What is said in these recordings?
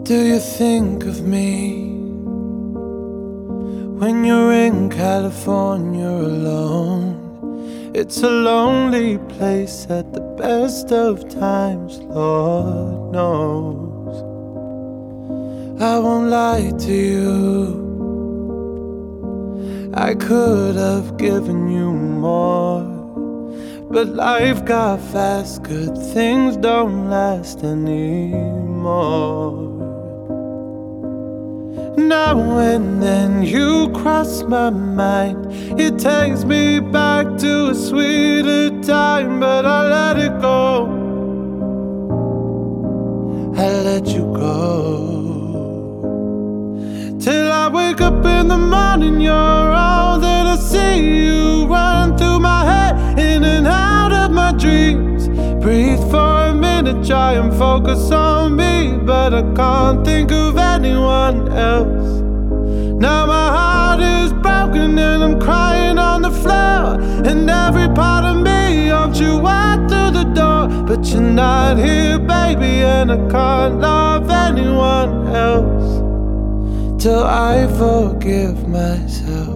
Do you think of me when you're in California alone? It's a lonely place at the best of times, Lord knows. I won't lie to you, I could have given you more, but life got fast, good things don't last anymore. Now and then you cross my mind, it takes me back to a sweeter time, but I let it go, I let you go. Till I wake up in the morning, you're all that I see. You run through my head, in and out of my dreams. Breathe for a minute, try and focus on me, but I can't think of anyone else. Now my heart is broken and I'm crying on the floor, and every part of me hopes you walk through the door, but you're not here, baby, and I can't love anyone else till I forgive myself.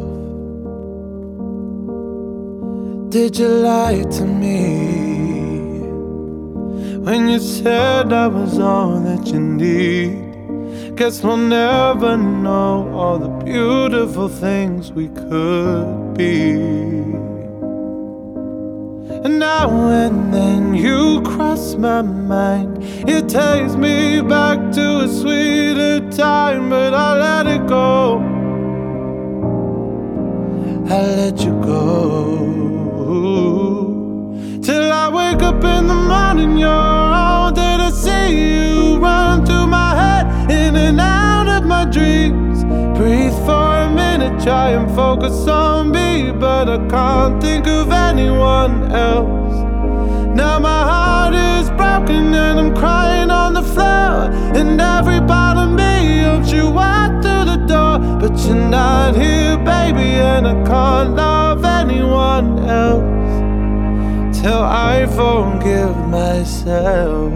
Did you lie to me when you said I was all that you need? Guess we'll never know all the beautiful things we could be. And now and then you cross my mind, it takes me back to a sweeter time, but I let it go, I let you go. Till I wake up in the morning, you're all that I see. You run through my head, in and out of my dreams. Breathe for a minute, try and focus on me, but I can't think of anyone else. Now my heart is broken and I'm crying on the floor, and every part of me hopes you walk through the door, but you're not here, baby, and I can't love anyone else till I forgive myself.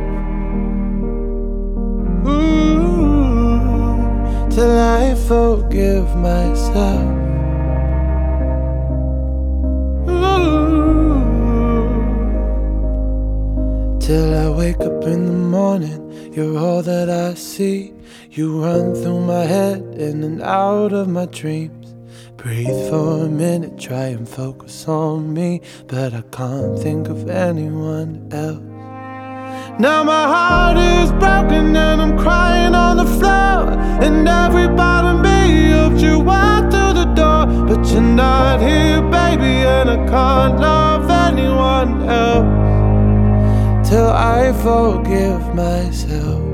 Ooh, till I forgive myself. Ooh, till I wake up in the morning, you're all that I see. You run through my head, in and out of my dreams. Breathe for a minute, try and focus on me, but I can't think of anyone else. Now my heart is broken and I'm crying on the floor, and every part of me hopes you walk through the door, but you're not here, baby, and I can't love anyone else till I forgive myself.